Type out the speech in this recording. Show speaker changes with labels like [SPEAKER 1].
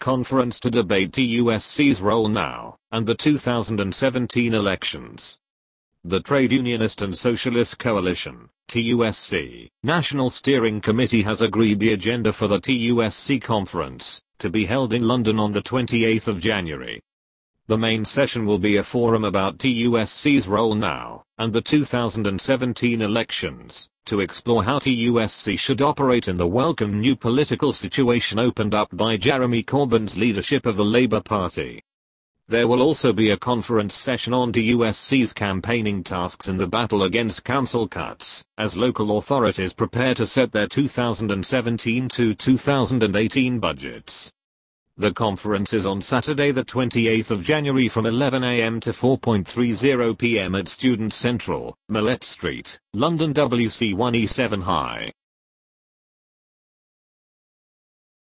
[SPEAKER 1] conference to debate TUSC's role now and the 2017 elections. The Trade Unionist and Socialist Coalition, TUSC, National Steering Committee has agreed the agenda for the TUSC conference, to be held in London on the 28th of January. The main session will be a forum about TUSC's role now and the 2017 elections, to explore how TUSC should operate in the welcome new political situation opened up by Jeremy Corbyn's leadership of the Labour Party. There will also be a conference session on TUSC's campaigning tasks in the battle against council cuts, as local authorities prepare to set their 2017 to 2018 budgets. The conference is on Saturday the 28th of January from 11 a.m. to 4:30 p.m. at Student Central, Millett Street, London WC1E7 High.